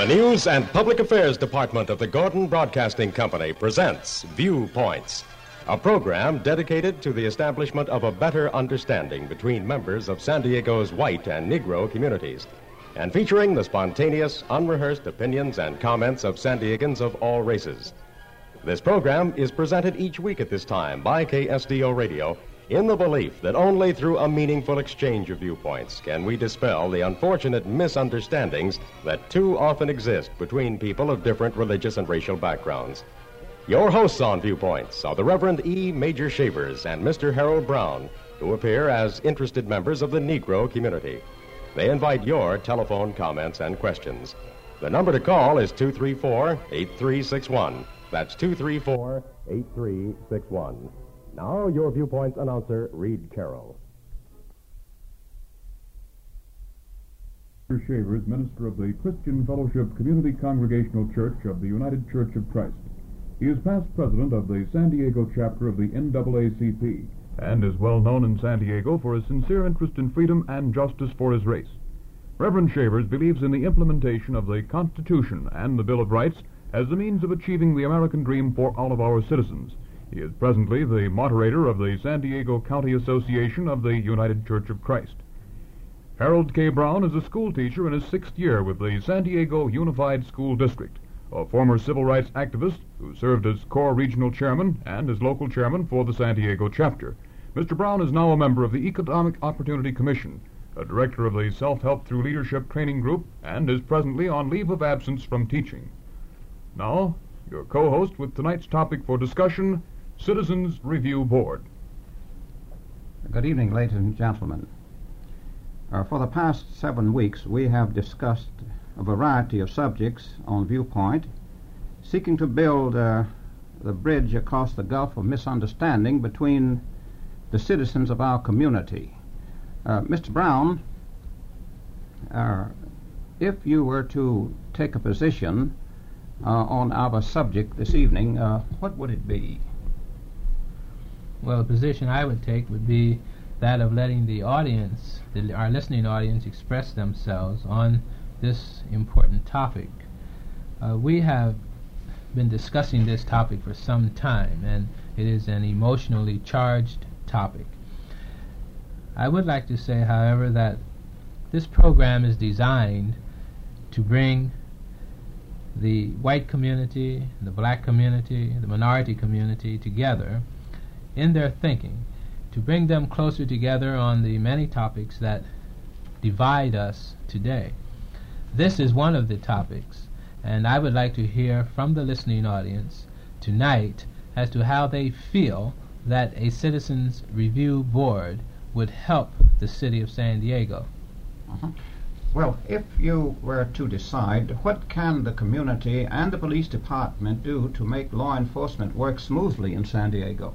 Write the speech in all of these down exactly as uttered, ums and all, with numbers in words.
The News and Public Affairs Department of the Gordon Broadcasting Company presents Viewpoints, a program dedicated to the establishment of a better understanding between members of San Diego's white and Negro communities, and featuring the spontaneous, unrehearsed opinions and comments of San Diegans of all races. This program is presented each week at this time by K S D O Radio in the belief that only through a meaningful exchange of viewpoints can we dispel the unfortunate misunderstandings that too often exist between people of different religious and racial backgrounds. Your hosts on Viewpoints are the Reverend E. Major Shavers and Mister Harold Brown, who appear as interested members of the Negro community. They invite your telephone comments and questions. The number to call is two three four, eight three six one. That's two three four, eight three six one. Now, your Viewpoints announcer, Reed Carroll. Mister Shavers, minister of the Christian Fellowship Community Congregational Church of the United Church of Christ. He is past president of the San Diego chapter of the N double A C P and is well known in San Diego for his sincere interest in freedom and justice for his race. Reverend Shavers believes in the implementation of the Constitution and the Bill of Rights as the means of achieving the American dream for all of our citizens. He is presently the moderator of the San Diego County Association of the United Church of Christ. Harold K. Brown is a school teacher in his sixth year with the San Diego Unified School District, a former civil rights activist who served as Corps Regional Chairman and as local chairman for the San Diego chapter. Mister Brown is now a member of the Economic Opportunity Commission, a director of the Self-Help Through Leadership Training Group, and is presently on leave of absence from teaching. Now, your co-host with tonight's topic for discussion, Citizens Review Board. Good evening, ladies and gentlemen. Uh, for the past seven weeks, we have discussed a variety of subjects on Viewpoint, seeking to build uh, the bridge across the gulf of misunderstanding between the citizens of our community. Uh, Mister Brown, uh, if you were to take a position uh, on our subject this evening, uh, what would it be? Well, the position I would take would be that of letting the audience, the, our listening audience, express themselves on this important topic. Uh, we have been discussing this topic for some time, and it is an emotionally charged topic. I would like to say, however, that this program is designed to bring the white community, the black community, the minority community together in their thinking, to bring them closer together on the many topics that divide us today. This is one of the topics, and I would like to hear from the listening audience tonight as to how they feel that a Citizens Review Board would help the city of San Diego. Uh-huh. Well, if you were to decide, what can the community and the police department do to make law enforcement work smoothly in San Diego?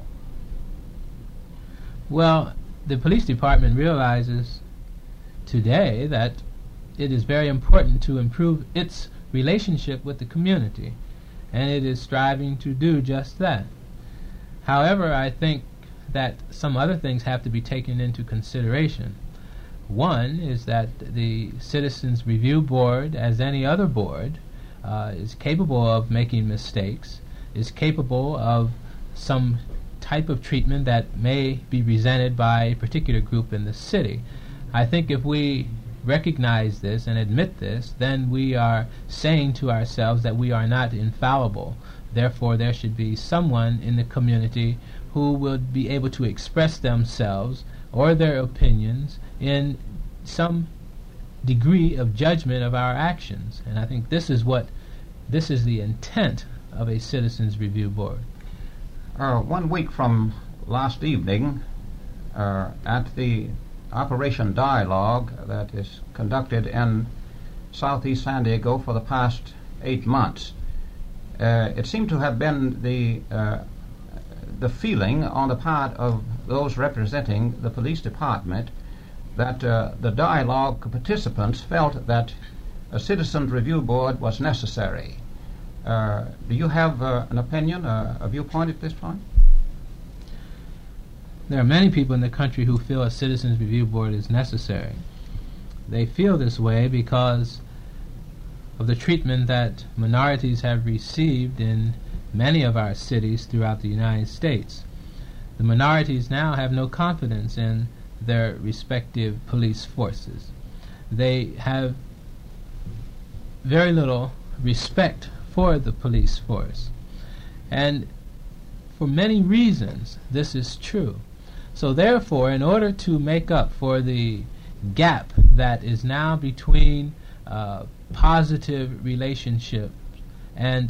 Well, the police department realizes today that it is very important to improve its relationship with the community, and it is striving to do just that. However, I think that some other things have to be taken into consideration. One is that the Citizens Review Board, as any other board, uh, is capable of making mistakes, is capable of some type of treatment that may be resented by a particular group in the city. I think if we recognize this and admit this, then we are saying to ourselves that we are not infallible. Therefore, there should be someone in the community who will be able to express themselves or their opinions in some degree of judgment of our actions. And I think this is what, this is the intent of a Citizens Review Board. Uh, one week from last evening, uh, at the Operation Dialogue that is conducted in southeast San Diego for the past eight months, uh, it seemed to have been the uh, the feeling on the part of those representing the police department that uh, the dialogue participants felt that a Citizens Review Board was necessary. Uh, do you have uh, an opinion, uh, a viewpoint at this point? There are many people in the country who feel a Citizens Review Board is necessary. They feel this way because of the treatment that minorities have received in many of our cities throughout the United States. The minorities now have no confidence in their respective police forces. They have very little respect for the police force. And for many reasons, this is true. So therefore, in order to make up for the gap that is now between uh, positive relationships and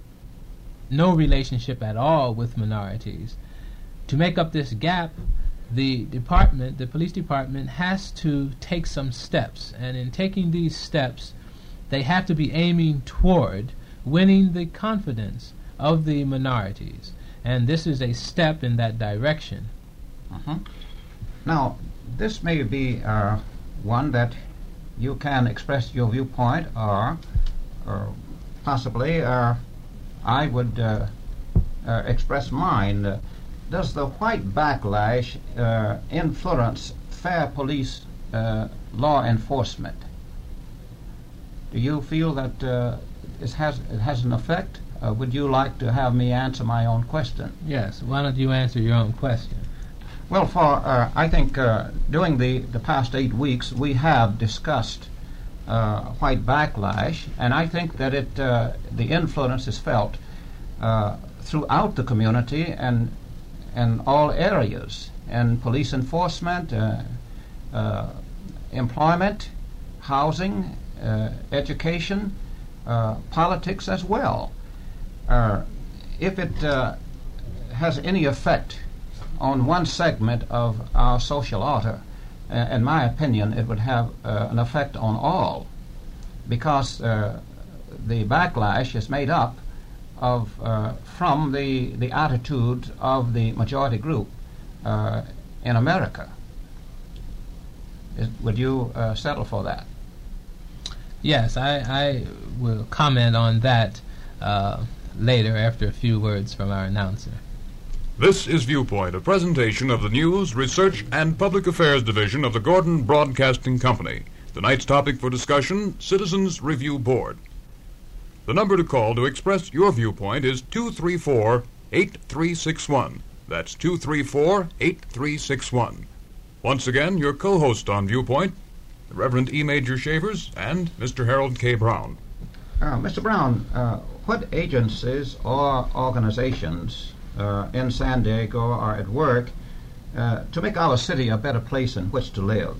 no relationship at all with minorities, to make up this gap, the department, the police department, has to take some steps. And in taking these steps, they have to be aiming toward winning the confidence of the minorities. And this is a step in that direction. Uh-huh. Now, this may be uh, one that you can express your viewpoint, or, or possibly uh, I would uh, uh, express mine. Uh, does the white backlash uh, influence fair police uh, law enforcement? Do you feel that uh, it has it has an effect? Uh, would you like to have me answer my own question? Yes. Why don't you answer your own question? Well, for uh, I think uh, during the, the past eight weeks we have discussed uh, white backlash, and I think that it uh, the influence is felt uh, throughout the community and in all areas, and police enforcement, uh, uh, employment, housing, uh, education, uh, politics as well. Uh, if it uh, has any effect on one segment of our social order, uh, in my opinion, it would have uh, an effect on all, because uh, the backlash is made up of uh, from the the attitude of the majority group uh, in America. Is, would you uh, settle for that? Yes, I, I will comment on that uh, later after a few words from our announcer. This is Viewpoint, a presentation of the News, Research, and Public Affairs Division of the Gordon Broadcasting Company. Tonight's topic for discussion, Citizens Review Board. The number to call to express your viewpoint is two three four, eight three six one. That's two three four, eight three six one. Once again, your co-host on Viewpoint, the Reverend E. Major Shavers and Mister Harold K. Brown. Uh, Mister Brown, uh, what agencies or organizations uh, in San Diego are at work uh, to make our city a better place in which to live?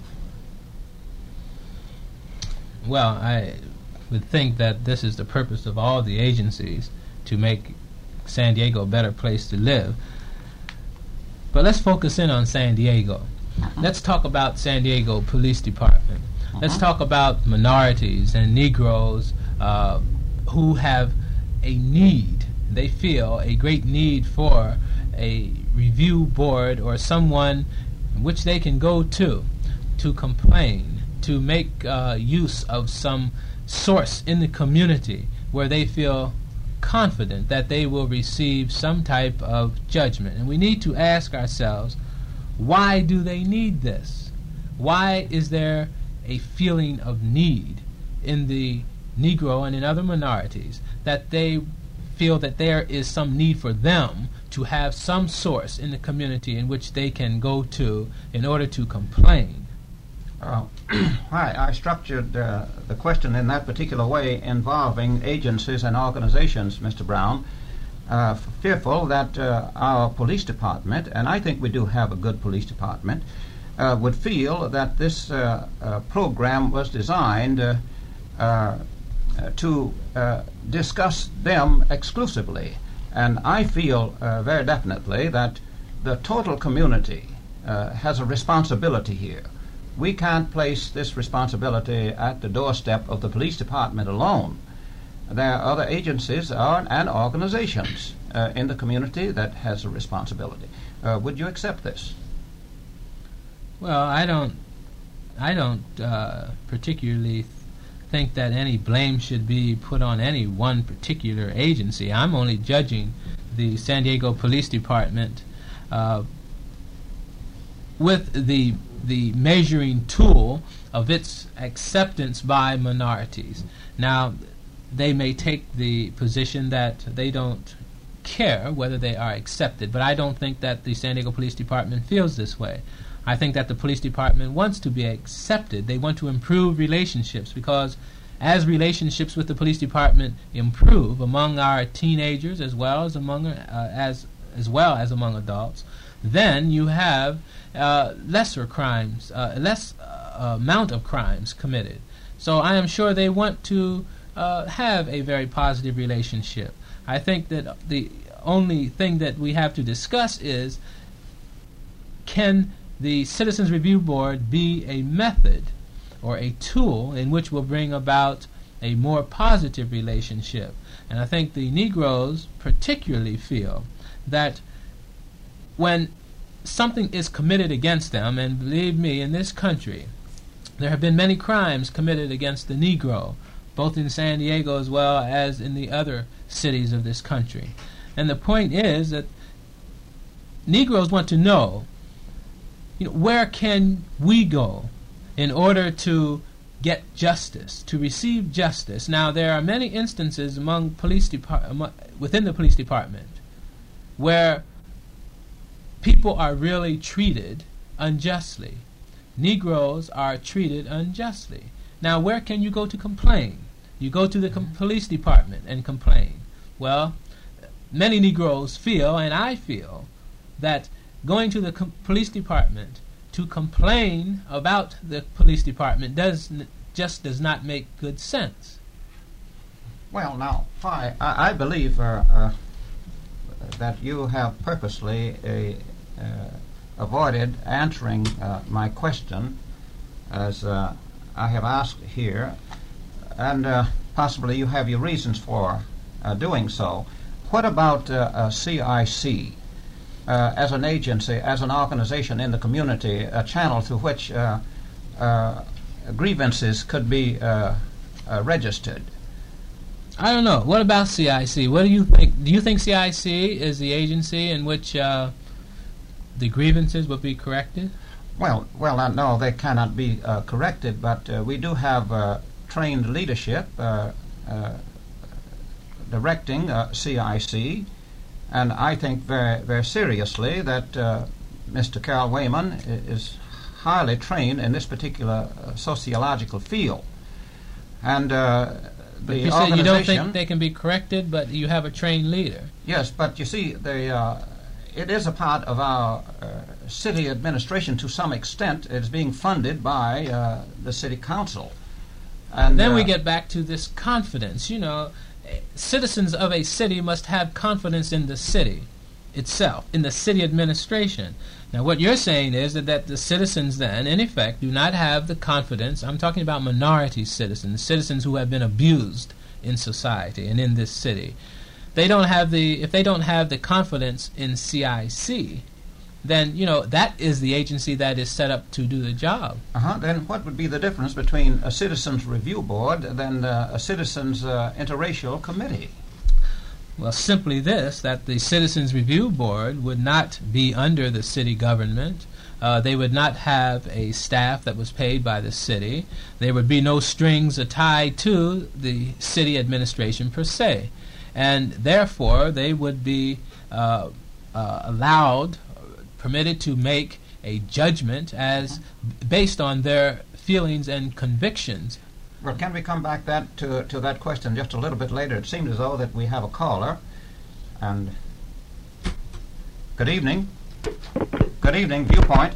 Well, I would think that this is the purpose of all the agencies, to make San Diego a better place to live. But let's focus in on San Diego. Uh-huh. Let's talk about San Diego Police Department. Uh-huh. Let's talk about minorities and Negroes uh, who have a need. They feel a great need for a review board or someone which they can go to to complain, to make uh, use of some source in the community where they feel confident that they will receive some type of judgment. And we need to ask ourselves, why do they need this? Why is there a feeling of need in the Negro and in other minorities, that they feel that there is some need for them to have some source in the community in which they can go to in order to complain? Uh, I, I structured uh, the question in that particular way, involving agencies and organizations, Mister Brown, uh, fearful that uh, our police department, and I think we do have a good police department, uh, would feel that this uh, uh, program was designed uh, uh, to uh, discuss them exclusively. And I feel uh, very definitely that the total community uh, has a responsibility here. We can't place this responsibility at the doorstep of the police department alone. There are other agencies or, and organizations uh, in the community that has a responsibility. Uh, would you accept this? Well, I don't, I don't uh, particularly th- think that any blame should be put on any one particular agency. I'm only judging the San Diego Police Department uh, with the the measuring tool of its acceptance by minorities. Now, they may take the position that they don't care whether they are accepted, but I don't think that the San Diego Police Department feels this way. I think that the police department wants to be accepted. They want to improve relationships, because as relationships with the police department improve among our teenagers as well as among uh, as as well as among adults, then you have uh, lesser crimes, uh, less uh, amount of crimes committed. So I am sure they want to uh, have a very positive relationship. I think that the only thing that we have to discuss is, can the Citizens Review Board be a method or a tool in which will bring about a more positive relationship? And I think the Negroes particularly feel that when something is committed against them, and believe me, in this country, there have been many crimes committed against the Negro, both in San Diego as well as in the other cities of this country. And the point is that Negroes want to know, you know, where can we go in order to get justice, to receive justice. Now, there are many instances among police depart- within the police department where people are really treated unjustly. Negroes are treated unjustly. Now, where can you go to complain? You go to the com- police department and complain. Well, many Negroes feel, and I feel, that going to the com- police department to complain about the police department does n- just does not make good sense. Well, now, I, I believe uh, uh, that you have purposely uh, uh, avoided answering uh, my question, as uh, I have asked here, and uh, possibly you have your reasons for uh, doing so. What about uh, uh, C I C? Uh, as an agency, as an organization in the community, a channel through which uh, uh, grievances could be uh, uh, registered? I don't know. What about C I C? What do you think? Do you think C I C is the agency in which uh, the grievances will be corrected? Well, well, uh, no, they cannot be uh, corrected, but uh, we do have uh, trained leadership uh, uh, directing uh, C I C. And I think very, very seriously that uh, Mister Carroll Wayman is highly trained in this particular uh, sociological field. And uh, but the you said you don't think they can be corrected, but you have a trained leader. Yes, but you see, the uh, it is a part of our uh, city administration to some extent. It's being funded by uh, the city council. And then uh, we get back to this confidence, you know. Citizens of a city must have confidence in the city itself, in the city administration. Now, what you're saying is that, that the citizens then, in effect, do not have the confidence. I'm talking about minority citizens, citizens who have been abused in society and in this city. They don't have the, if they don't have the confidence in C I C, then, you know, that is the agency that is set up to do the job. Uh-huh. Then what would be the difference between a Citizens Review Board and uh, a Citizens uh, Interracial Committee? Well, simply this, that the Citizens Review Board would not be under the city government. Uh, they would not have a staff that was paid by the city. There would be no strings tied to the city administration per se. And therefore, they would be uh, uh, allowed, permitted to make a judgment as based on their feelings and convictions. Well, can we come back that to to that question just a little bit later? It seems as though that we have a caller. And good evening. Good evening, Viewpoint.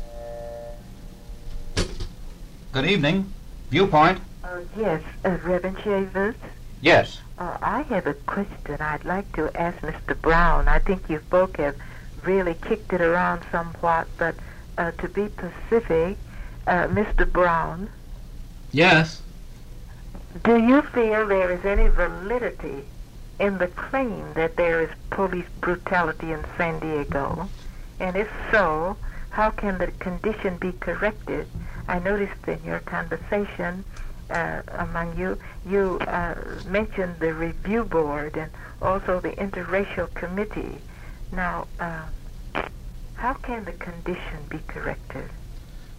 Good evening, Viewpoint. Uh, yes, uh, Reverend Shavers. Yes. Uh, I have a question I'd like to ask Mister Brown. I think you folk have really kicked it around somewhat, but uh, to be specific, uh, Mister Brown. Yes. Do you feel there is any validity in the claim that there is police brutality in San Diego? And if so, how can the condition be corrected? I noticed in your conversation uh, among you, you uh, mentioned the review board and also the interracial committee. Now, uh, how can the condition be corrected?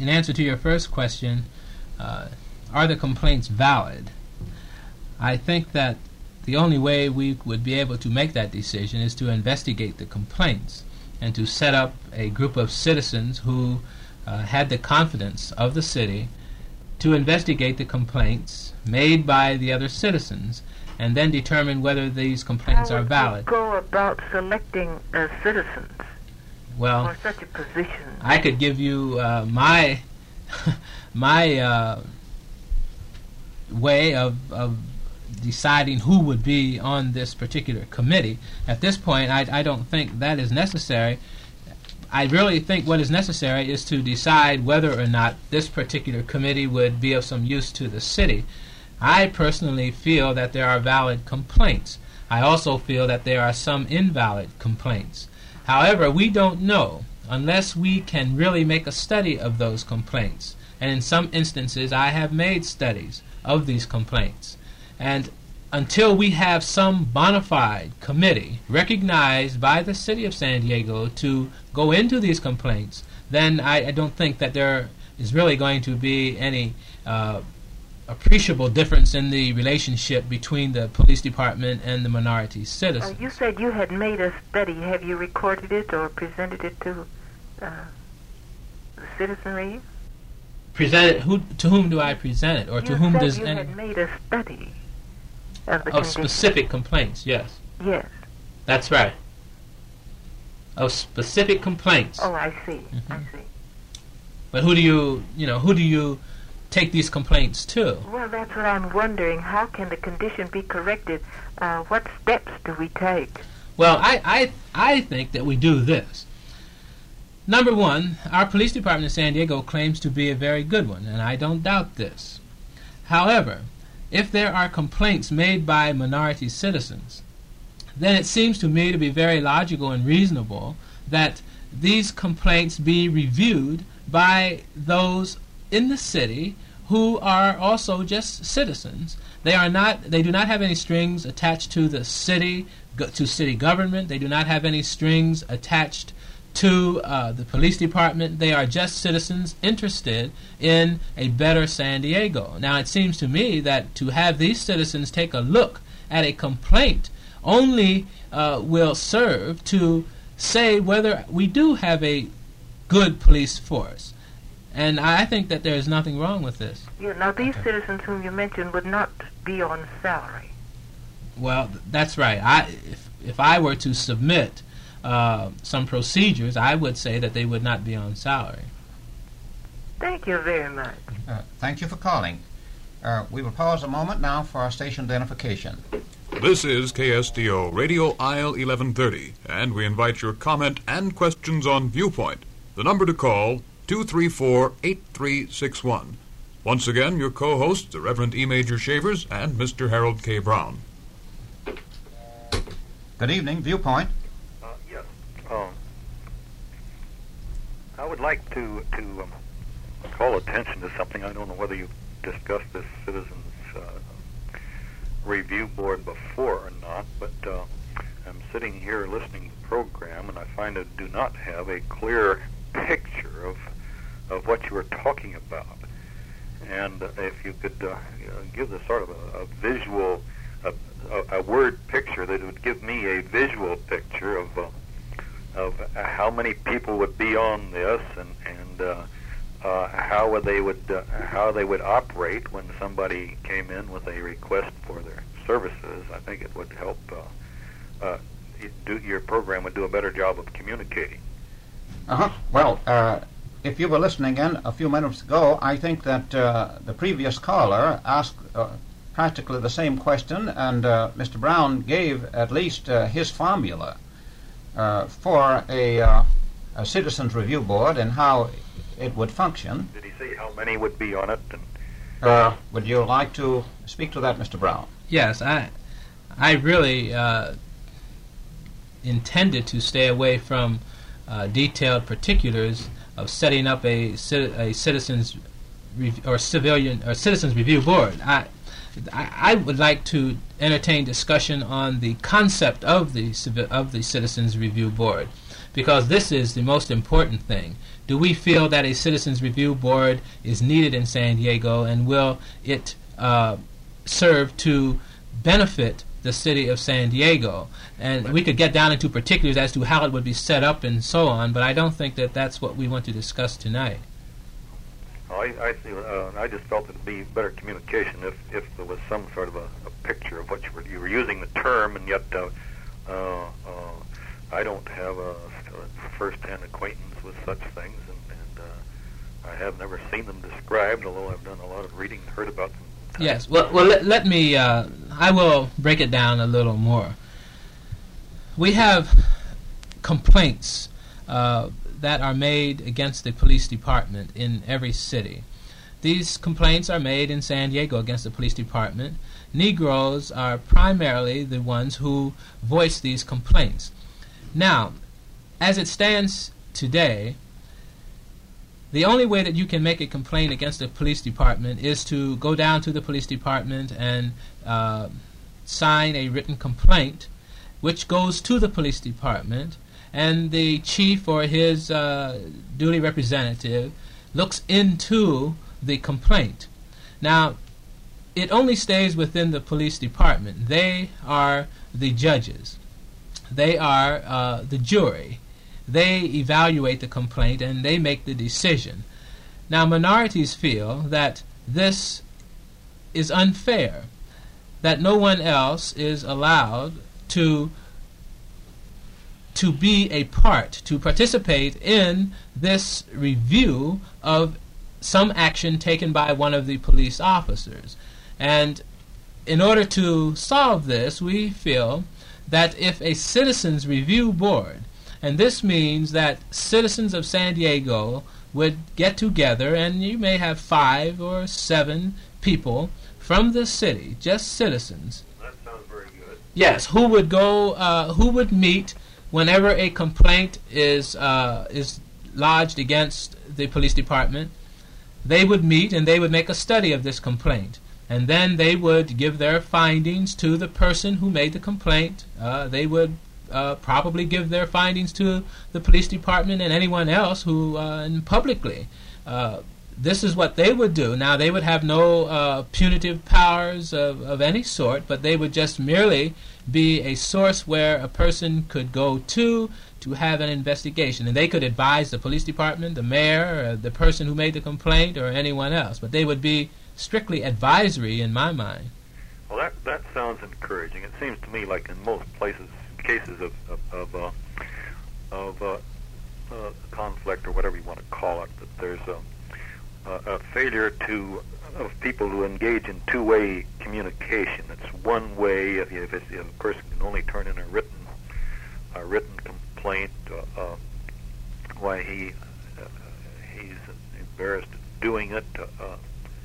in answer to your first question, uh, are the complaints valid? I think that the only way we would be able to make that decision is to investigate the complaints and to set up a group of citizens who uh, had the confidence of the city to investigate the complaints made by the other citizens and then determine whether these complaints How are would valid. you go about selecting uh, citizens Well, for such a position? I could give you uh, my my uh, way of, of deciding who would be on this particular committee. At this point, I, I don't think that is necessary. I really think what is necessary is to decide whether or not this particular committee would be of some use to the city. I personally feel that there are valid complaints. I also feel that there are some invalid complaints. However, we don't know unless we can really make a study of those complaints. And in some instances, I have made studies of these complaints. And until we have some bona fide committee recognized by the city of San Diego to go into these complaints, then I, I don't think that there is really going to be any uh, appreciable difference in the relationship between the police department and the minority citizens. Uh, you said you had made a study. Have you recorded it or presented it to uh, the citizenry? Present it, who, to whom do I present it, or you to whom said does you any had made a study of the of condition. specific complaints? Yes, Yes. that's right. Of specific complaints. Oh, I see. Mm-hmm. I see. But who do you, you know, who do you take these complaints to? Well, that's what I'm wondering. How can the condition be corrected? Uh, what steps do we take? Well, I, I, I think that we do this. Number one, our police department in San Diego claims to be a very good one, and I don't doubt this. However, if there are complaints made by minority citizens, then it seems to me to be very logical and reasonable that these complaints be reviewed by those in the city who are also just citizens. They are not. They do not have any strings attached to the city, go, to city government. They do not have any strings attached to uh, the police department. They are just citizens interested in a better San Diego. Now, it seems to me that to have these citizens take a look at a complaint only uh, will serve to say whether we do have a good police force. And I think that there is nothing wrong with this. Yeah, now, these citizens whom you mentioned would not be on salary. Well, th- that's right. I, if, if I were to submit Uh, some procedures, I would say that they would not be on salary. Thank you very much. Uh, thank you for calling. Uh, we will pause a moment now for our station identification. This is K S D O Radio Isle eleven thirty, and we invite your comment and questions on Viewpoint. The number to call, two three four, eight three six one. Once again, your co-hosts, the Reverend E. Major Shavers and Mister Harold K. Brown. Good evening, Viewpoint. Um, I would like to to um, call attention to something. I don't know whether you've discussed this Citizens uh, Review Board before or not, but uh, I'm sitting here listening to the program, and I find I do not have a clear picture of of what you were talking about. And uh, if you could uh, give us sort of a, a visual, a, a, a word picture that would give me a visual picture of uh, of how many people would be on this, and and uh, uh, how would they would uh, how they would operate when somebody came in with a request for their services. I think it would help. Uh, uh, it do, your program would do a better job of communicating. Uh-huh. Well, uh, if you were listening in a few minutes ago, I think that uh, the previous caller asked uh, practically the same question, and uh, Mister Brown gave at least uh, his formula Uh, for a, uh, a Citizens Review Board and how it would function. Did he say how many would be on it? And uh, would you like to speak to that, Mister Brown? Yes, I I really uh, intended to stay away from uh, detailed particulars of setting up a, a Citizens Rev- or Civilian or Citizens Review Board. I I would like to entertain discussion on the concept of the of the Citizens Review Board, because this is the most important thing. Do we feel that a Citizens Review Board is needed in San Diego, and will it uh, serve to benefit the city of San Diego? And we could get down into particulars as to how it would be set up and so on, but I don't think that that's what we want to discuss tonight. I, I, see, uh, I just felt it would be better communication if, if there was some sort of a, a picture of what you were, you were using the term, and yet uh, uh, uh, I don't have a, a first-hand acquaintance with such things, and, and uh, I have never seen them described, although I've done a lot of reading and heard about them. Yes, well, well let, let me, uh, I will break it down a little more. We have complaints uh, that are made against the police department in every city. These complaints are made in San Diego against the police department. Negroes are primarily the ones who voice these complaints. Now, as it stands today, the only way that you can make a complaint against the police department is to go down to the police department and uh, sign a written complaint, which goes to the police department, and the chief or his uh, duly representative looks into the complaint. Now, it only stays within the police department. They are the judges. They are uh, the jury. They evaluate the complaint and they make the decision. Now, minorities feel that this is unfair, that no one else is allowed to to be a part, to participate in this review of some action taken by one of the police officers. And in order to solve this, we feel that if a Citizens Review Board, and this means that citizens of San Diego would get together, and you may have five or seven people from the city, just citizens. That sounds very good. Yes, who would go, uh, who would meet whenever a complaint is uh, is lodged against the police department. They would meet and they would make a study of this complaint, and then they would give their findings to the person who made the complaint. Uh, they would uh, probably give their findings to the police department and anyone else who uh, and publicly. Uh, this is what they would do. Now, they would have no uh, punitive powers of, of any sort, but they would just merely be a source where a person could go to to have an investigation. And they could advise the police department, the mayor, or the person who made the complaint, or anyone else. But they would be strictly advisory in my mind. Well, that that sounds encouraging. It seems to me like in most places, cases of of, of, uh, of uh, uh, conflict, or whatever you want to call it, that there's a, a, a failure to of people who engage in two-way communication. It's one way. If, if, it's, if a person can only turn in a written a written complaint, uh, uh, why he uh, he's embarrassed at doing it, uh,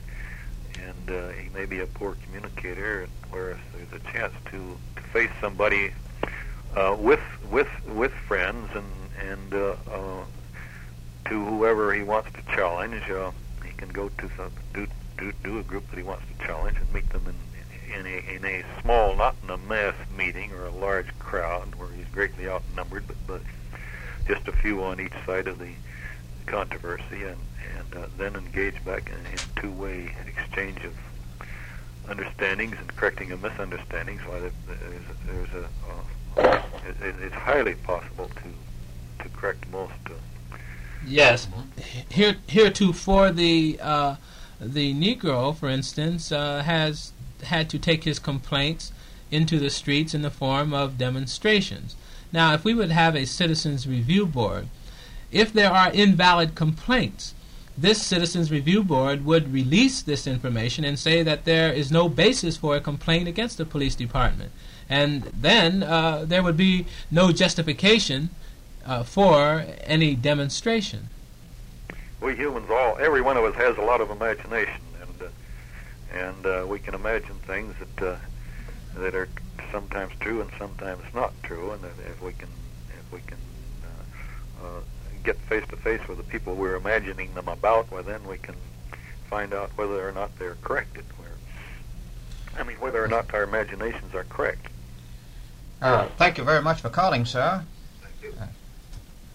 and uh, he may be a poor communicator. Whereas there's a chance to, to face somebody uh, with with with friends and and uh, uh, to whoever he wants to challenge. Uh, he can go to some do. Do, do a group that he wants to challenge and meet them in in a, in a small, not in a mass meeting or a large crowd where he's greatly outnumbered, but, but just a few on each side of the controversy, and, and uh, then engage back in, in two-way exchange of understandings and correcting of misunderstandings. Why there's, there's a uh, it, it's highly possible to to correct most. Uh, yes, here heretofore the. Uh, The Negro, for instance, uh, has had to take his complaints into the streets in the form of demonstrations. Now, if we would have a Citizens Review Board, if there are invalid complaints, this Citizens Review Board would release this information and say that there is no basis for a complaint against the police department. And then uh, there would be no justification uh, for any demonstration. We humans, all every one of us has a lot of imagination, and uh, and uh, we can imagine things that uh, that are sometimes true and sometimes not true. And that if we can if we can uh, uh, get face to face with the people we're imagining them about, well, then we can find out whether or not they're corrected. Where, I mean, whether or not our imaginations are correct. Uh, thank you very much for calling, sir. Thank you. Uh,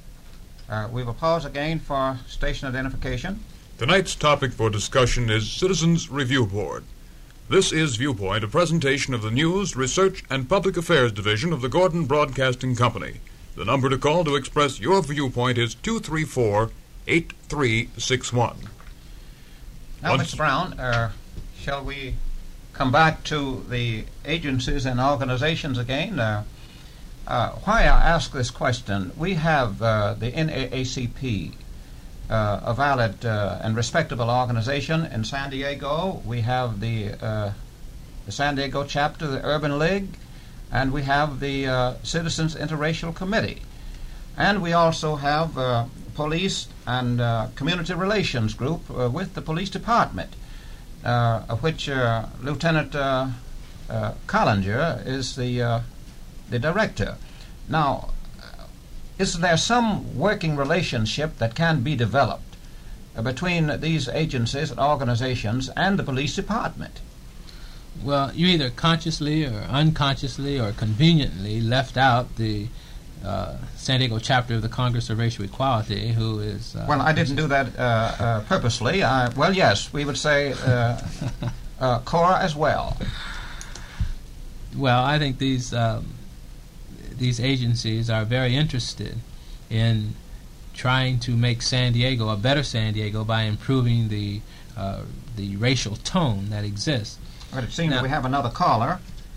Uh, we will pause again for station identification. Tonight's topic for discussion is Citizens Review Board. This is Viewpoint, a presentation of the News, Research, and Public Affairs Division of the Gordon Broadcasting Company. The number to call to express your viewpoint is two three four, eight three six one. Now, Mister Brown, uh, shall we come back to the agencies and organizations again? Uh, uh, why I ask this question, we have uh, the N double A C P, uh, a valid uh, and respectable organization in San Diego. We have the, uh, the San Diego chapter, the Urban League, and we have the uh, Citizens Interracial Committee. And we also have uh, police and uh, community relations group uh, with the police department, uh, of which uh, Lieutenant uh, uh, Collinger is the uh, the director. Now, uh, is there some working relationship that can be developed uh, between these agencies and organizations and the police department? Well, you either consciously or unconsciously or conveniently left out the Uh, San Diego chapter of the Congress of Racial Equality, who is... Uh, well, I didn't do that uh, uh, purposely. I, well, yes, we would say uh, uh, CORE as well. Well, I think these um, these agencies are very interested in trying to make San Diego a better San Diego by improving the uh, the racial tone that exists. But it seems now, that we have another caller.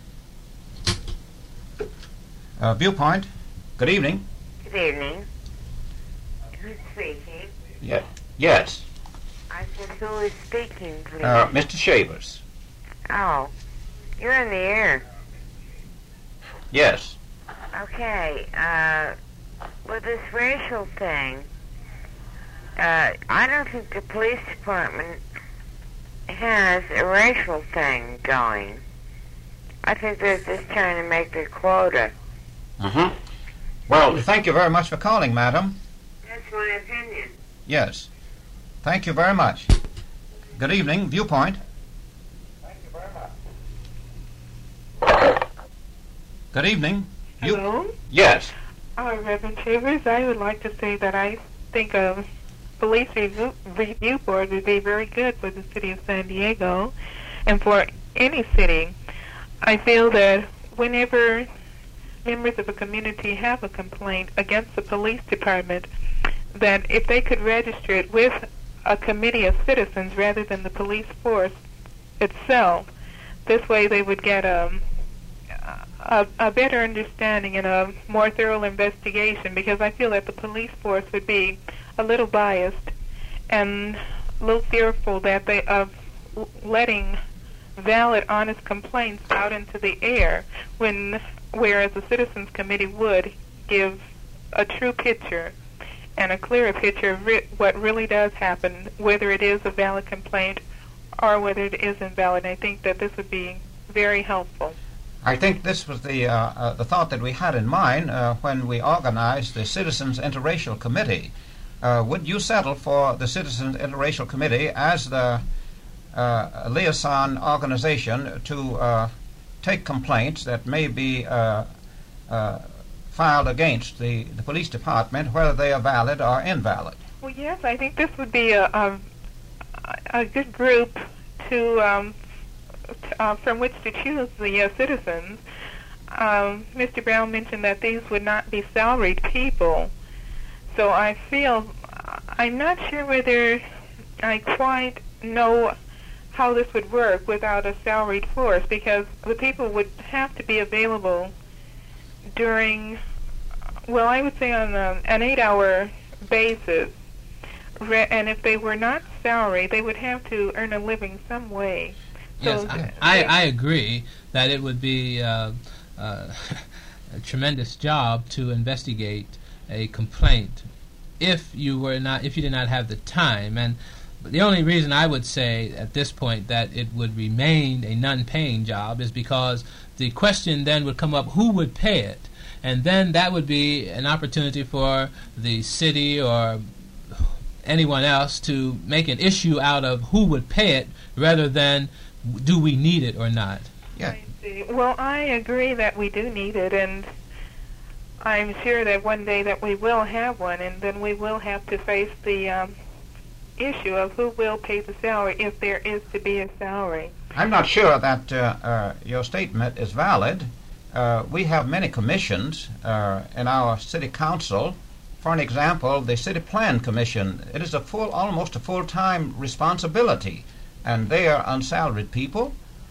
Uh, Viewpoint. Good evening. Good evening. Who's speaking? Yeah. Yes. I said, who is speaking, please? Uh, Mister Shavers. Oh, you're in the air. Yes. Okay, uh, with this racial thing, uh, I don't think the police department has a racial thing going. I think they're just trying to make their quota. Uh-huh. Well, thank you very much for calling, madam. That's my opinion. Yes. Thank you very much. Good evening, Viewpoint. Thank you very much. Good evening. View- Hello? Yes. Uh, Reverend Shavers, I would like to say that I think a police review, review board would be very good for the city of San Diego and for any city. I feel that whenever members of a community have a complaint against the police department, that if they could register it with a committee of citizens rather than the police force itself, this way they would get a, a, a better understanding and a more thorough investigation, because I feel that the police force would be a little biased and a little fearful that they of letting valid, honest complaints out into the air, when whereas the Citizens Committee would give a true picture and a clearer picture of re- what really does happen, whether it is a valid complaint or whether it is invalid. I think that this would be very helpful. I think this was the uh, uh, the thought that we had in mind uh, when we organized the Citizens Interracial Committee. Uh, would you settle for the Citizens Interracial Committee as the uh, liaison organization to uh, take complaints that may be uh, uh, filed against the, the police department, whether they are valid or invalid? Well, yes, I think this would be a, a, a good group to um, t- uh, from which to choose the uh, citizens. Um, Mister Brown mentioned that these would not be salaried people, so I feel I'm not sure whether I quite know how this would work without a salaried force, because the people would have to be available during, well, I would say on a, an eight-hour basis, Re- and if they were not salaried, they would have to earn a living some way. So yes, I, I, I agree that it would be uh, uh, a tremendous job to investigate a complaint if you were not, if you did not have the time. And the only reason I would say at this point that it would remain a non-paying job is because the question then would come up, who would pay it? And then that would be an opportunity for the city or anyone else to make an issue out of who would pay it rather than do we need it or not. Yeah. I see. Well, I agree that we do need it, and I'm sure that one day that we will have one, and then we will have to face the um, issue of who will pay the salary if there is to be a salary. I'm not sure that uh, uh, your statement is valid. Uh, we have many commissions uh, in our city council. For an example, the City Plan Commission, it is a full, almost a full-time responsibility, and they are unsalaried people.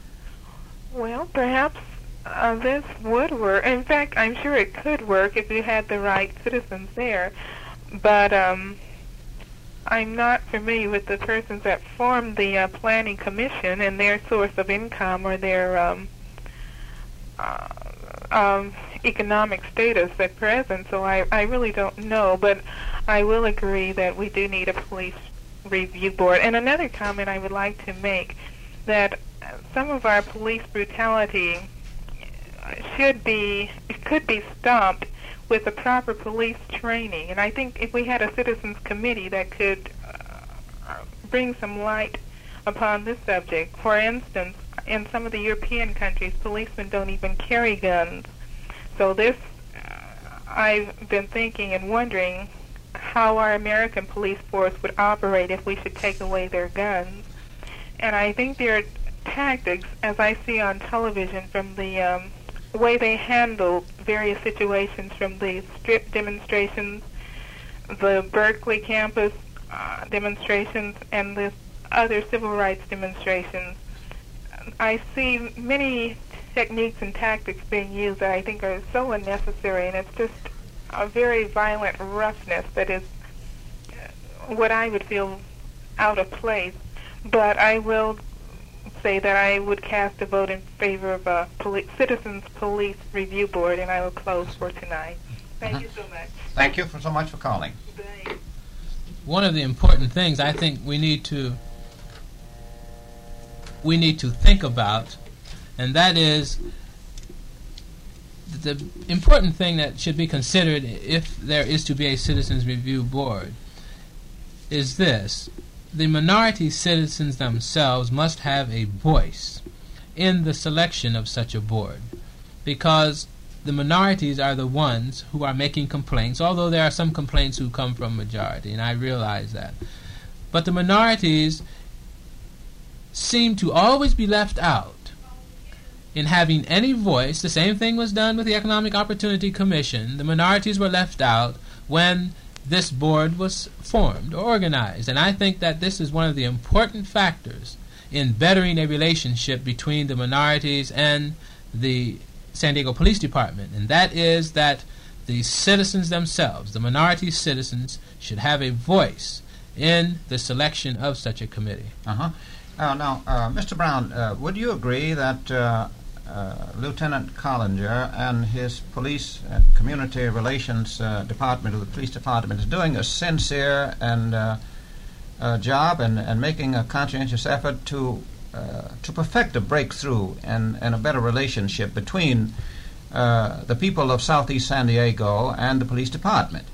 Well, perhaps uh, this would work. In fact, I'm sure it could work if you had the right citizens there. But um, I'm not familiar with the persons that form the uh, Planning Commission and their source of income or their um, uh, um, economic status at present, so I, I really don't know, but I will agree that we do need a police review board. And another comment I would like to make, that some of our police brutality should be, could be stopped with the proper police training. And I think if we had a citizens committee that could uh, bring some light upon this subject. For instance, in some of the European countries, policemen don't even carry guns. So this, uh, I've been thinking and wondering how our American police force would operate if we should take away their guns. And I think their tactics, as I see on television, from the um, way they handle various situations, from the strip demonstrations, the Berkeley campus uh, demonstrations, and the other civil rights demonstrations, I see many techniques and tactics being used that I think are so unnecessary, and it's just a very violent roughness that is what I would feel out of place. But I will say that I would cast a vote in favor of a poli- Citizens Police Review Board, and I will close for tonight. Thank uh-huh. you so much. Thank you for so much for calling. Thanks. One of the important things I think we need to we need to think about, and that is the important thing that should be considered if there is to be a Citizens Review Board is this: the minority citizens themselves must have a voice in the selection of such a board, because the minorities are the ones who are making complaints, although there are some complaints who come from majority, and I realize that. But the minorities seem to always be left out in having any voice. The same thing was done with the Economic Opportunity Commission. The minorities were left out when this board was formed or organized, and I think that this is one of the important factors in bettering a relationship between the minorities and the San Diego Police Department, and that is that the citizens themselves, the minority citizens, should have a voice in the selection of such a committee. Uh-huh. Uh, now, uh, Mister Brown, uh, would you agree that uh, uh, Lieutenant Collinger and his police and community relations uh, department of the police department is doing a sincere and uh, uh, job and, and making a conscientious effort to uh, to perfect a breakthrough and, and a better relationship between uh, the people of Southeast San Diego and the police department?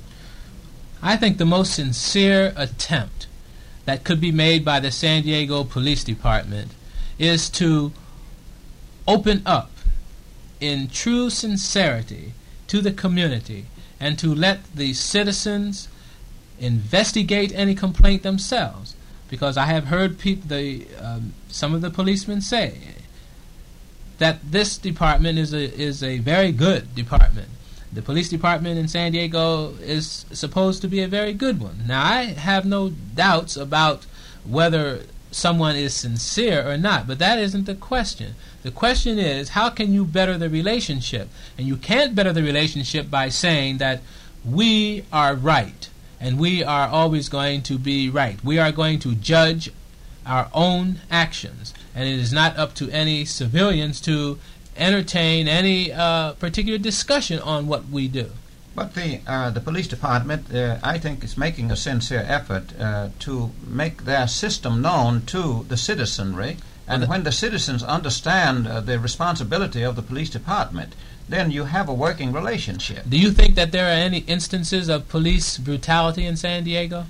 I think the most sincere attempt that could be made by the San Diego Police Department is to open up in true sincerity to the community and to let the citizens investigate any complaint themselves. Because I have heard peop- the, um, some of the policemen say that this department is a, is a very good department. The police department in San Diego is supposed to be a very good one. Now, I have no doubts about whether someone is sincere or not, but that isn't the question. The question is, how can you better the relationship? And you can't better the relationship by saying that we are right and we are always going to be right. We are going to judge our own actions, and it is not up to any civilians to entertain any uh, particular discussion on what we do. But the uh, the police department, uh, I think, is making a sincere effort uh, to make their system known to the citizenry. And when the citizens understand uh, the responsibility of the police department, then you have a working relationship. Do you think that there are any instances of police brutality in San Diego?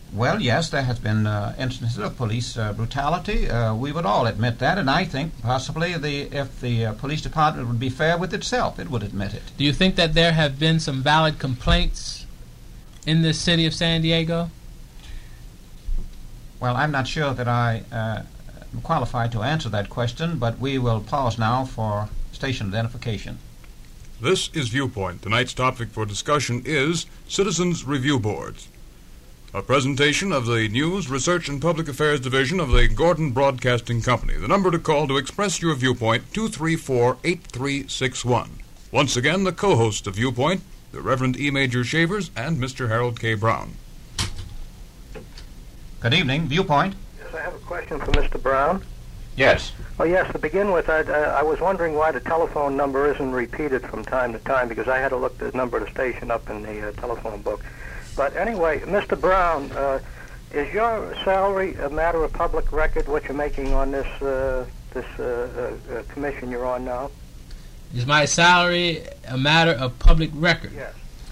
Well, yes, there has been uh, instances of police uh, brutality. Uh, we would all admit that, and I think possibly the if the uh, police department would be fair with itself, it would admit it. Do you think that there have been some valid complaints in the city of San Diego? Well, I'm not sure that I uh, am qualified to answer that question, but we will pause now for station identification. This is Viewpoint. Tonight's topic for discussion is Citizens Review Boards. A presentation of the News, Research, and Public Affairs Division of the Gordon Broadcasting Company. The number to call to express your viewpoint, two three four, eight three six one. Once again, the co-hosts of Viewpoint, the Reverend E. Major Shavers and Mister Harold K. Brown. Good evening. Viewpoint. Yes, I have a question for Mister Brown. Yes. Oh, yes, to begin with, I, uh, I was wondering why the telephone number isn't repeated from time to time, because I had to look the number of the station up in the uh, telephone book. But anyway, Mister Brown, uh, is your salary a matter of public record, what you're making on this uh, this uh, uh, commission you're on now? Is my salary a matter of public record? Yes.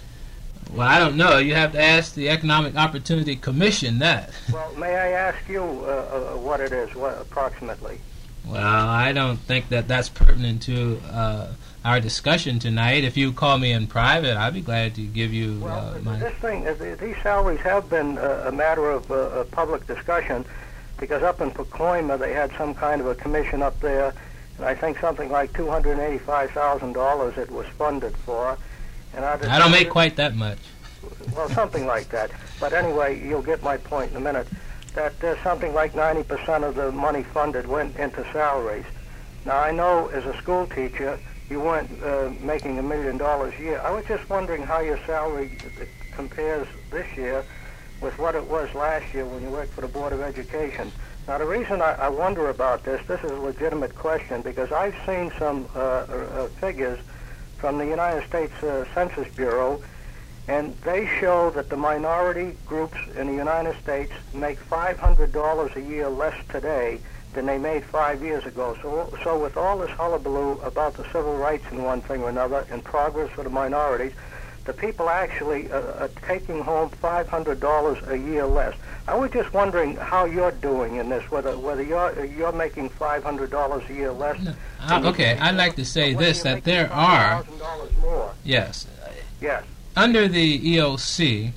Well, I don't know. You have to ask the Economic Opportunity Commission that. Well, may I ask you uh, uh, what it is, what, approximately? Well, I don't think that that's pertinent to uh, our discussion tonight. If you call me in private, I'd be glad to give you well, uh, my... this thing, uh, these salaries have been uh, a matter of uh, public discussion, because up in Pacoima they had some kind of a commission up there, and I think something like two hundred eighty-five thousand dollars it was funded for. And I, I don't make quite that much. Well, something like that. But anyway, you'll get my point in a minute. That uh, something like ninety percent of the money funded went into salaries. Now, I know as a school teacher, you weren't uh, making a million dollars a year. I was just wondering how your salary compares this year with what it was last year when you worked for the Board of Education. Now, the reason I, I wonder about this, this is a legitimate question, because I've seen some uh, uh, figures from the United States uh, Census Bureau, and they show that the minority groups in the United States make five hundred dollars a year less today than they made five years ago. So, so with all this hullabaloo about the civil rights in one thing or another and progress for the minorities, the people actually uh, are taking home five hundred dollars a year less. I was just wondering how you're doing in this, whether whether you're you're making five hundred dollars a year less. No. Uh, okay, I'd like to say this, that there are... More. Yes. Yes. Under the E O C,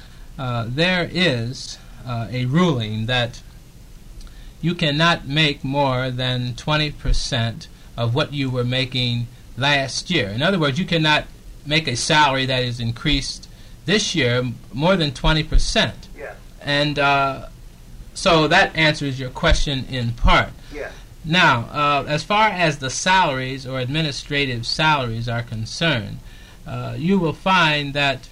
uh, there is uh, a ruling that you cannot make more than twenty percent of what you were making last year. In other words, you cannot make a salary that is increased this year more than twenty percent. Yes. And uh, so that answers your question in part. Yes. Now, uh, as far as the salaries or administrative salaries are concerned, uh, you will find that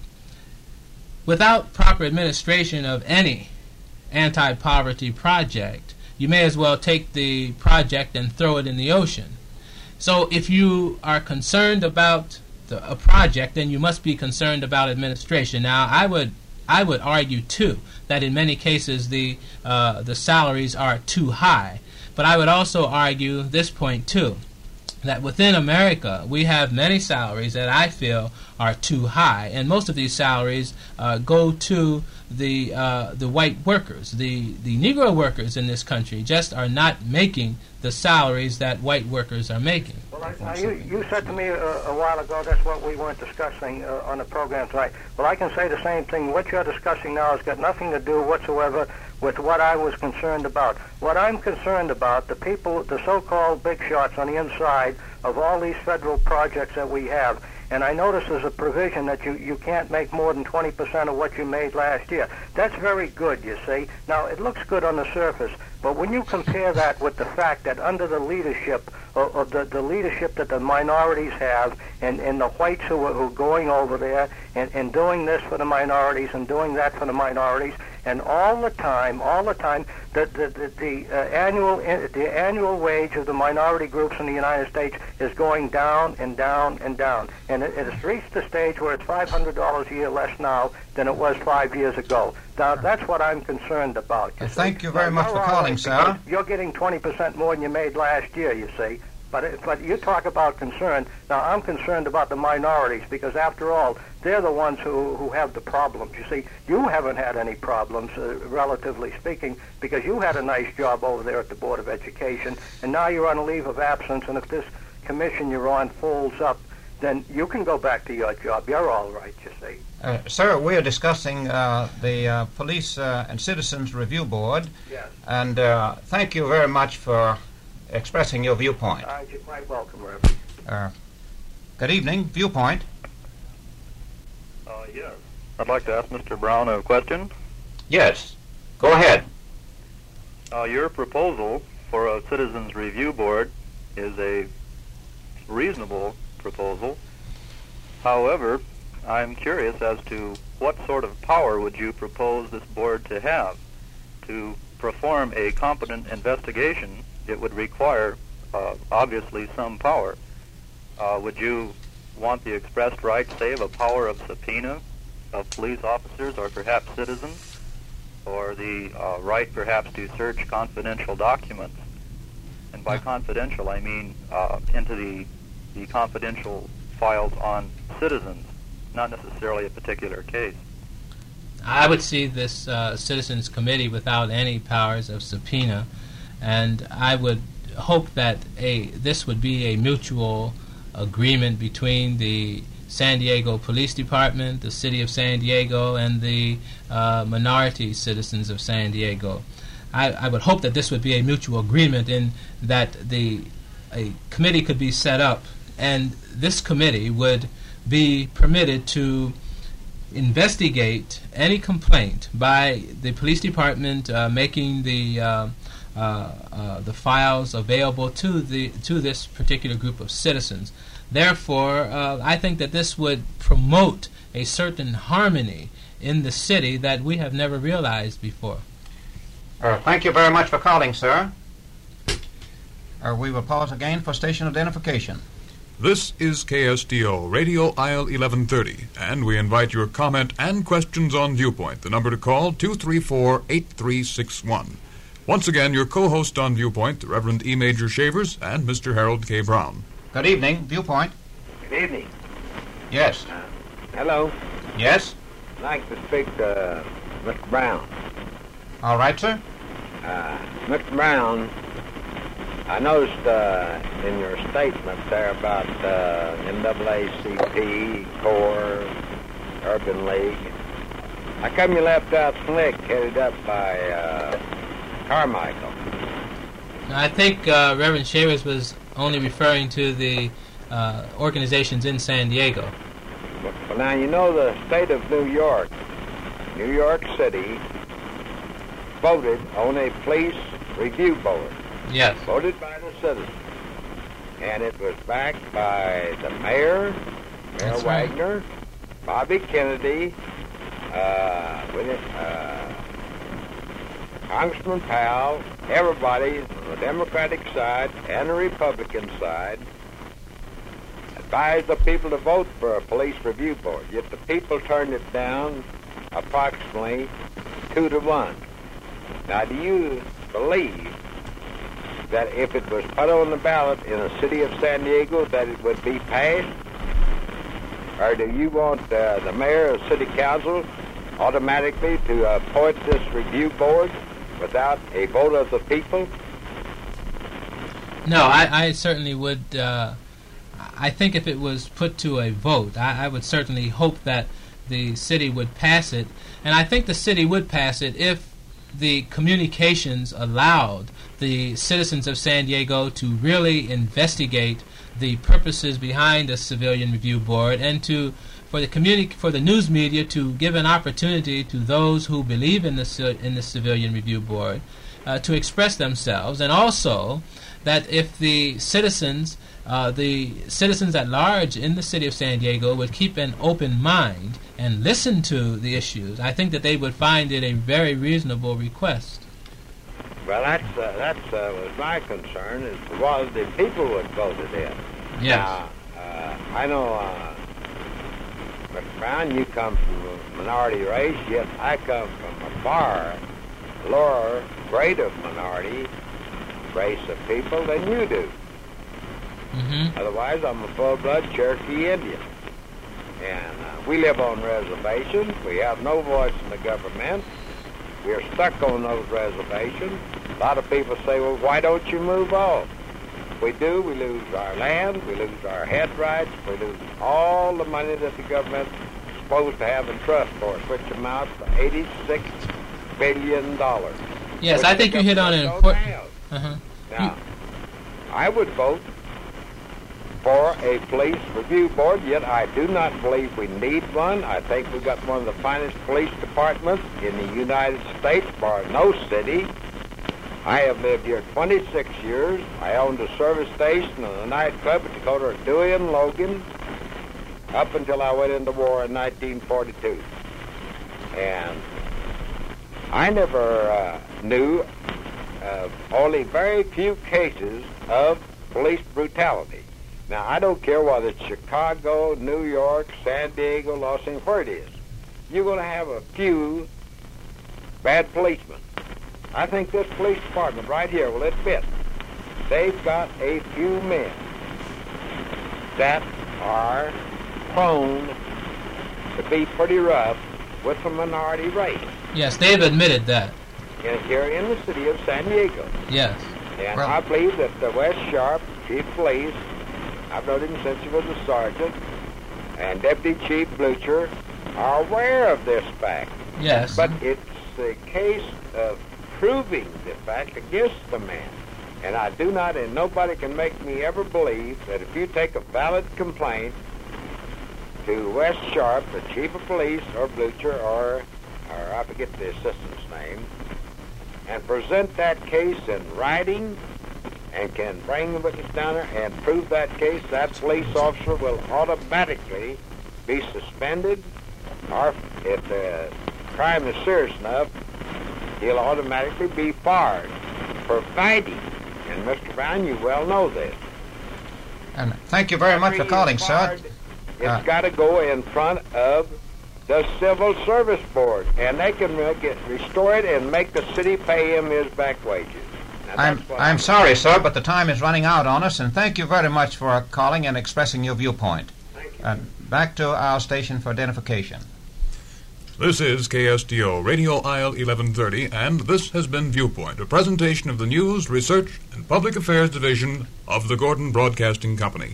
without proper administration of any anti-poverty project, you may as well take the project and throw it in the ocean. So if you are concerned about the, a project, then you must be concerned about administration. Now, I would I would argue, too, that in many cases the uh, the salaries are too high. But I would also argue this point, too, that within America we have many salaries that I feel are too high, and most of these salaries uh, go to the uh, the white workers. The the Negro workers in this country just are not making the salaries that white workers are making. Well, I, now you, you said to me a, a while ago that's what we weren't discussing uh, on the program tonight. Well, I can say the same thing. What you're discussing now has got nothing to do whatsoever with what I was concerned about. What I'm concerned about, the people, the so-called big shots on the inside of all these federal projects that we have, and I notice there's a provision that you, you can't make more than twenty percent of what you made last year. That's very good, you see. Now, it looks good on the surface, but when you compare that with the fact that under the leadership of, of the, the leadership that the minorities have, and, and the whites who are, who are going over there and, and doing this for the minorities and doing that for the minorities, and all the time, all the time, the the the, the uh, annual the annual wage of the minority groups in the United States is going down and down and down, and it, it has reached the stage where it's five hundred dollars a year less now than it was five years ago. Now that's what I'm concerned about. You Thank see. you very now, much for calling, sir. You're getting twenty percent more than you made last year. You see. But it, but you talk about concern. Now, I'm concerned about the minorities because, after all, they're the ones who, who have the problems. You see, you haven't had any problems, uh, relatively speaking, because you had a nice job over there at the Board of Education, and now you're on a leave of absence, and if this commission you're on folds up, then you can go back to your job. You're all right, you see. Uh, sir, we are discussing uh, the uh, Police uh, and Citizens Review Board. Yes. And uh, thank you very much for expressing your viewpoint. Uh, you're quite welcome, Reverend. Uh, good evening. Viewpoint. Uh, yes. I'd like to ask Mister Brown a question. Yes. Go ahead. Uh, your proposal for a Citizens Review Board is a reasonable proposal. However, I'm curious as to what sort of power would you propose this board to have? To perform a competent investigation, it would require, uh, obviously, some power. Uh, would you want the expressed right, say, of a power of subpoena of police officers or perhaps citizens, or the uh, right, perhaps, to search confidential documents? And by confidential, I mean uh, into the, the confidential files on citizens, not necessarily a particular case. I would see this uh, Citizens Committee without any powers of subpoena, and I would hope that a this would be a mutual agreement between the San Diego Police Department, the City of San Diego, and the uh, minority citizens of San Diego. I, I would hope that this would be a mutual agreement in that the a committee could be set up, and this committee would be permitted to investigate any complaint by the police department uh, making the uh, uh, uh, the files available to the to this particular group of citizens. Therefore, uh, I think that this would promote a certain harmony in the city that we have never realized before. Uh, thank you very much for calling, sir. Uh, we will pause again for station identification. This is K S D O, Radio Isle eleven thirty, and we invite your comment and questions on Viewpoint. The number to call, two three four, eight three six one. Once again, your co-host on Viewpoint, the Reverend E. Major Shavers and Mister Harold K. Brown. Good evening. Viewpoint. Good evening. Yes. Uh, hello. Yes. I'd like to speak to Mister Brown. All right, sir. Uh, Mister Brown, I noticed uh, in your statement there about uh, N double A C P, CORE, Urban League. How come you left out SLIC, headed up by uh, Carmichael? I think uh, Reverend Shavers was only referring to the uh, organizations in San Diego. Well, now, you know the state of New York, New York City, voted on a police review board. Yes. Voted by the citizens. And it was backed by the mayor, Mayor That's right. Wagner, Bobby Kennedy, uh, with it, uh, Congressman Powell, everybody on the Democratic side and the Republican side advised the people to vote for a police review board. Yet the people turned it down approximately two to one. Now, do you believe that if it was put on the ballot in the city of San Diego that it would be passed? Or do you want uh, the mayor or city council automatically to appoint this review board without a vote of the people? No, I, I certainly would. Uh, I think if it was put to a vote, I, I would certainly hope that the city would pass it. And I think the city would pass it if the communications allowed the citizens of San Diego to really investigate the purposes behind a civilian review board, and to for the communi- for the news media to give an opportunity to those who believe in the in the civilian review board uh, to express themselves, and also that if the citizens uh, the citizens at large in the city of San Diego would keep an open mind and listen to the issues, I think that they would find it a very reasonable request. Well, that's uh, that's uh, was my concern. Is was the people would vote it in. Yes. Now, uh, I know, uh, Mister Brown, you come from a minority race, yet I come from a far lower grade of minority race of people than you do. Mm-hmm. Otherwise, I'm a full-blood Cherokee Indian. And uh, we live on reservations. We have no voice in the government. We're stuck on those reservations. A lot of people say, well, why don't you move off? If we do, we lose our land, we lose our head rights, we lose all the money that the government is supposed to have in trust for us, which amounts to eighty-six billion dollars. Yes, I think you hit on an important... Uh-huh. Now, I would vote for a police review board, yet I do not believe we need one. I think we've got one of the finest police departments in the United States, bar no city. I have lived here twenty-six years. I owned a service station and a nightclub at Dakota Dewey and Logan up until I went into war in nineteen forty-two. And I never uh, knew of only very few cases of police brutality. Now, I don't care whether it's Chicago, New York, San Diego, Los Angeles, where it is. You're going to have a few bad policemen. I think this police department right here will admit they've got a few men that are prone to be pretty rough with the minority race. Yes, they've admitted that. In, here in the city of San Diego. Yes. And well, I believe that uh, Wes Sharp, Chief of Police, I've known him since he was a sergeant, and Deputy Chief Blucher are aware of this fact. Yes. But it's a case of proving the fact against the man. And I do not, and nobody can make me ever believe that if you take a valid complaint to Wes Sharp, the Chief of Police, or Blucher, or, or I forget the assistant's name, and present that case in writing and can bring the witness down there and prove that case, that police officer will automatically be suspended, or if the crime is serious enough, he'll automatically be fired for fighting. And Mister Brown, you well know this. And thank you very much for calling, sir. It's uh, got to go in front of the Civil Service Board, and they can make it, restore it and make the city pay him his back wages. Now, I'm I'm sorry, sir, but the time is running out on us, and thank you very much for calling and expressing your viewpoint. Thank you. And back to our station for identification. This is K S D O Radio Isle eleven thirty, and this has been Viewpoint, a presentation of the News, Research, and Public Affairs Division of the Gordon Broadcasting Company.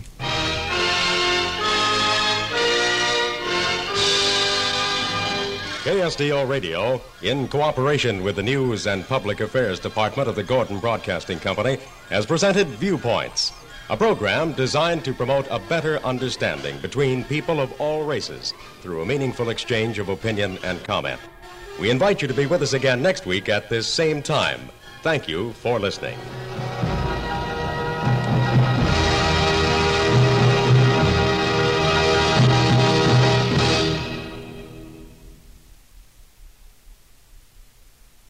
K S D O Radio, in cooperation with the News and Public Affairs Department of the Gordon Broadcasting Company, has presented Viewpoints, a program designed to promote a better understanding between people of all races through a meaningful exchange of opinion and comment. We invite you to be with us again next week at this same time. Thank you for listening.